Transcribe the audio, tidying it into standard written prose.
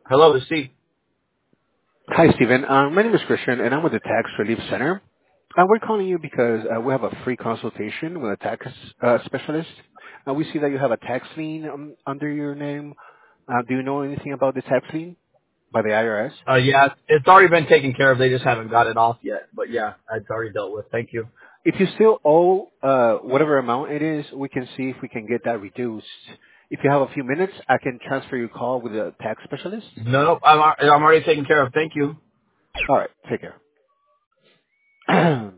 Hello, this is Steve. Hi, Stephen. My name is Christian, and I'm with the Tax Relief Center. We're calling you because we have a free consultation with a tax specialist. We see that you have a tax lien under your name. Do you know anything about the tax lien by the IRS? Yeah, it's already been taken care of. They just haven't got it off yet. But yeah, it's already dealt with. Thank you. If you still owe whatever amount it is, we can see if we can get that reduced. If you have a few minutes, I can transfer your call with a tax specialist. No, I'm already taken care of. Thank you. All right, take care.